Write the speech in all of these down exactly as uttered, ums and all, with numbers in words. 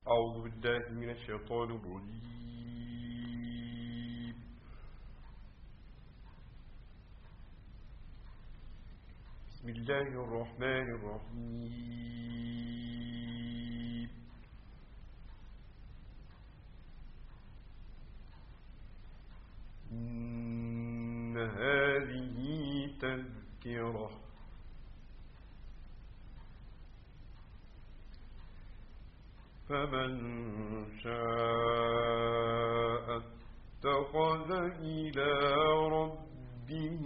أعوذ بالله من الشيطان الرجيم. بسم الله الرحمن الرحيم. إن هذه تذكرة فمن شاء اتخذ إلى ربه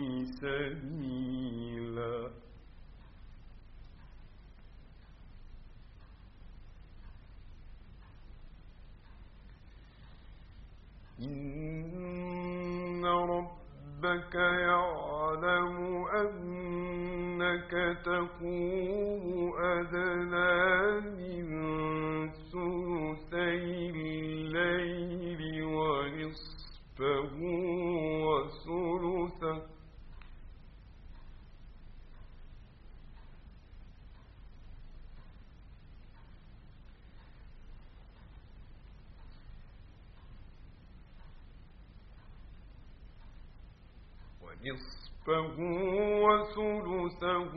سبيلا. إن ربك يعلم أنك تقوم أدنى من ثلثي الليل ونصفه وثلثه ونصفه وثلثه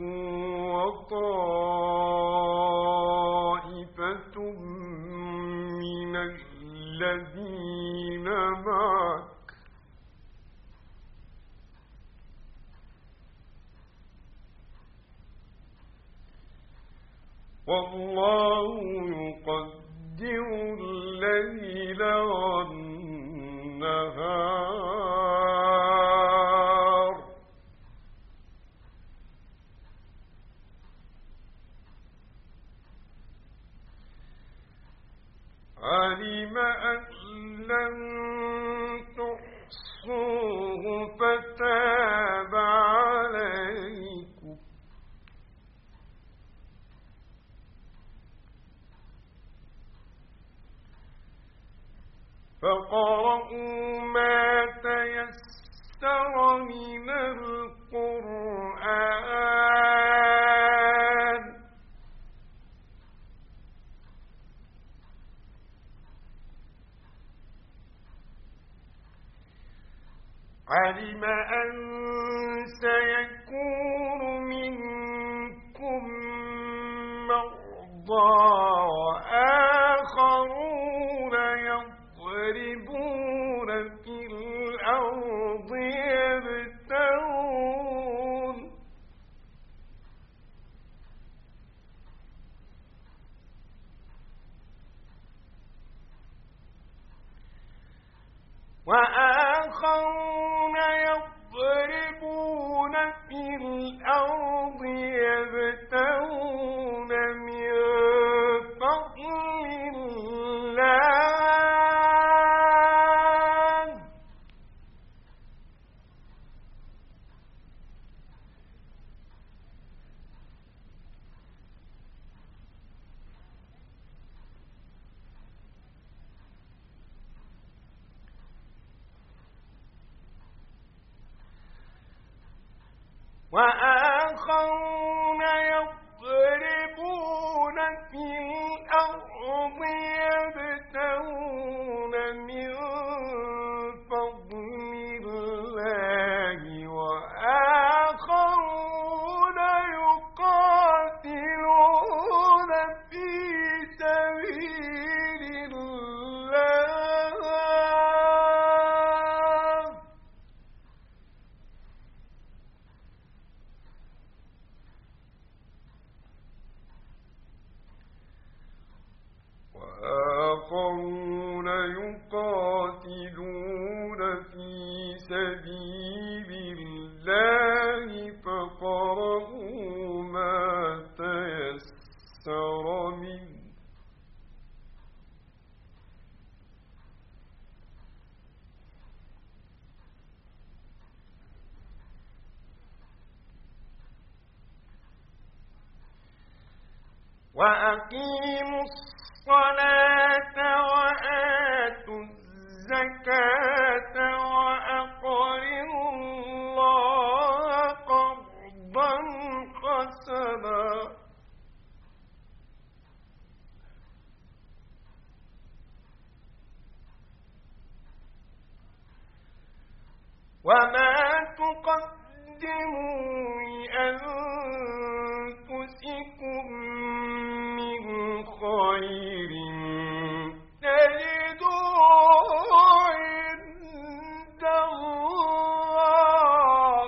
وطائفة من الذين معك والله يقدر الليل والنهار علم أن لن تحصوه فتاب عليكم فاقرؤوا ما تيسر من القرآن علم أن سيكون منكم مرضى وآخرون يضربون في الأرض يبتغون وآخرون يضربون في الأرض يبتغون من فضل الله وآخرون يضربون في الأرض يبتغون من فضل الله وآخرون يقاتلون في سبيل الله وآخرون يقاتلون في سبيل الله فاقرؤوا ما تيسر منه وأقيموا الصلاة وآتوا الزكاة وأقرضوا الله قرضا حسنا وما تقدموا لأنفسكم من خير تجدوه عند الله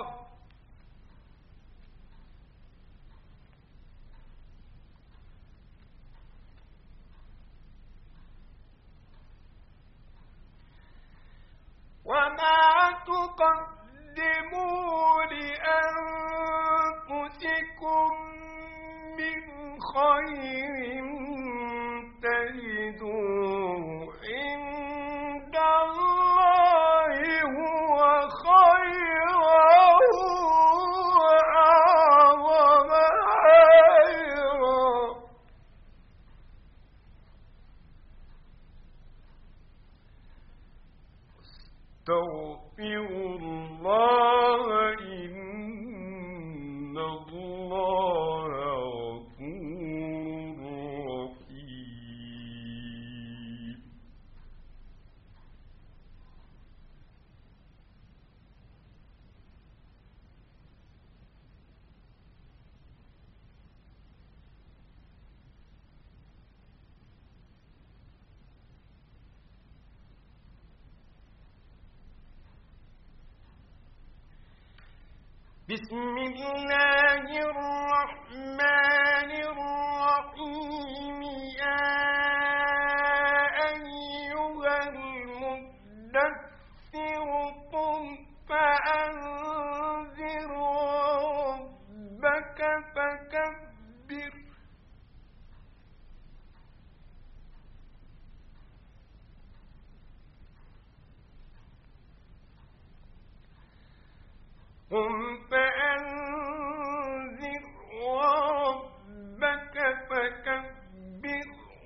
وما تقدموا لأنفسكم من خير تجدوه عند الله هو خيرا وأعظم أجرا استغفروا الله إن الله غفور رحيم بسم الله الرحمن الرحيم يا أيها المدثر قم فأنذر ربك فكبر قم فأنذر ربك فكبر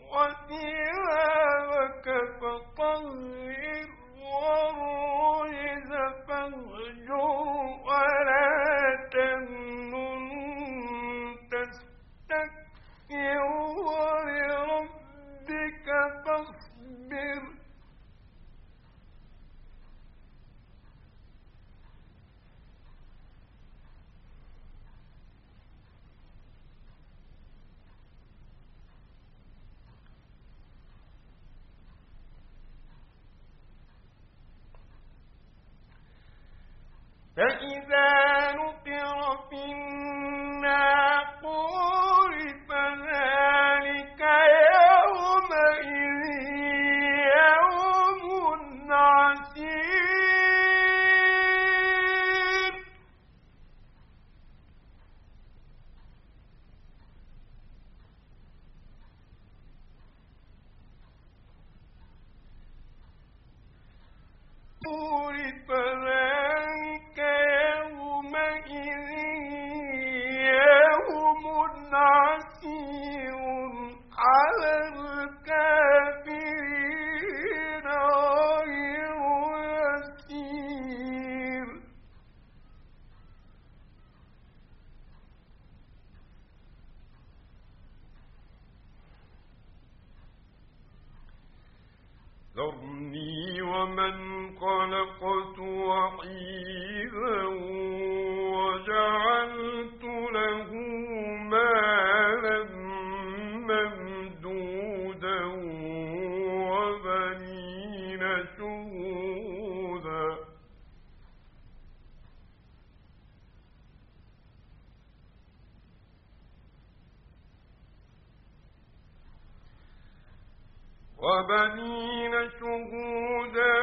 وثيابك فطهر والرجز فاهجر ولا تمنن تستكثر ولربك فاصبر فإذا نقر في الناقور فذلك يومئذ يوم عسير فذلك يومئذ يوم عسير على الكافرين غير يسير ذرني ومن خلقت وحيدا وجعلت له مالا ممدودا وبنين شهودا وبنين شهودا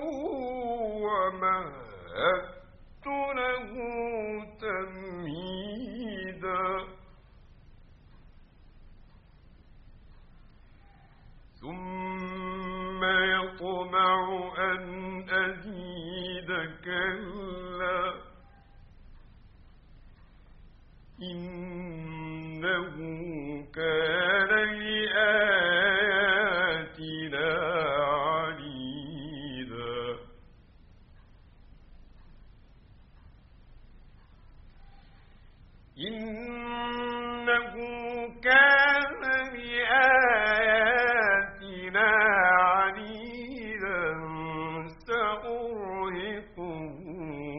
ومهدت له تمهيدا ثم يطمع أن أزيد كلا إنه كان لآياتنا عنيدا إنه كان لآياتنا عنيدا سأرهقه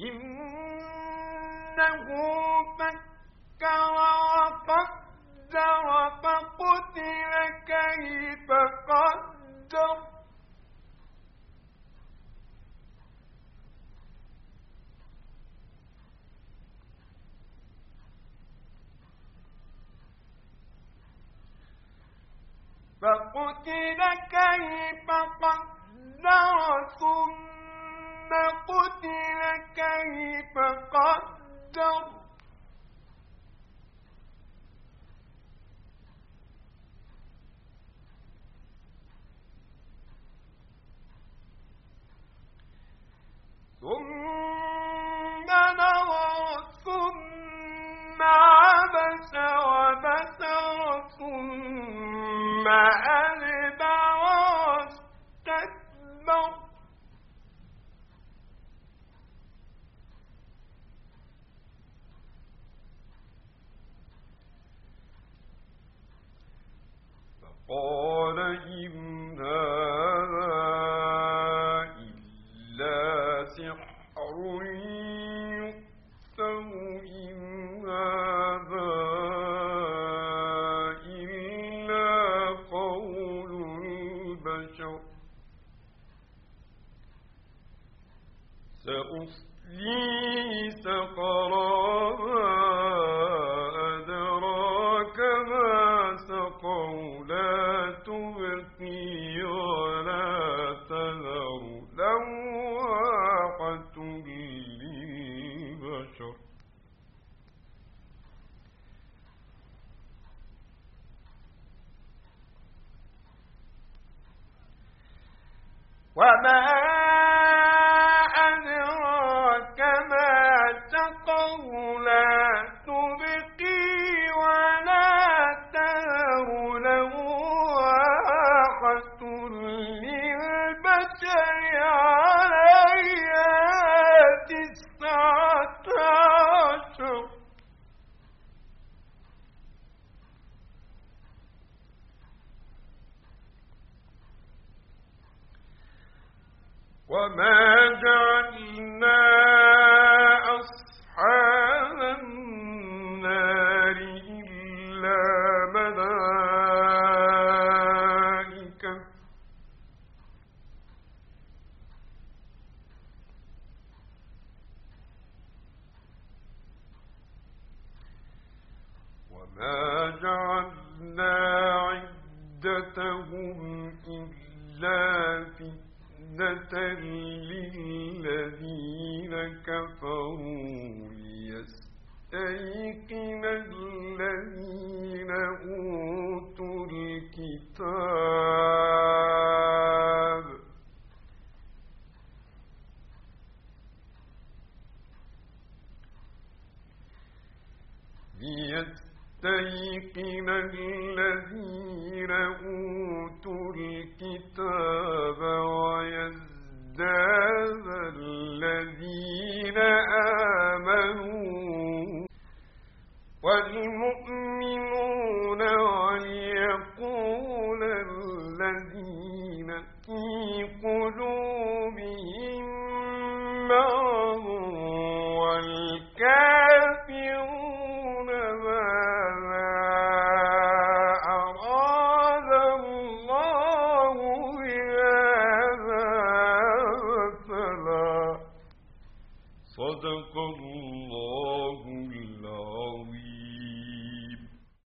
إنه فكر وقدر فقتل كيف قدر فقتل كيف قدر ثم قتل كيف قدر ثم نظر ثم عبس وبسر ثم أدبر واستكبر فقال إن هذا إلا سحر يؤثر إن هذا إلا قول البشر سأصليه سقرا أدراك ما سقر لا تبقي ولا تذر لواحة للبشر وما أدراك ما سقر لا تبقي ولا تذر لواحة للبشر عليها تسعة عشر وما جعلنا أصحاب النار إلا ملائكة وما جعلنا عدتهم إلا فتنة للذين كفروا ليستيقن الذين أوتوا الكتاب ليستيقن الذين أوتوا الكتاب ويزداد الذين آمنوا والمؤمنون وليقول الذين في قلوبهم مرض والكافرون ماذا أراد الله بهذا مثلا صدق الله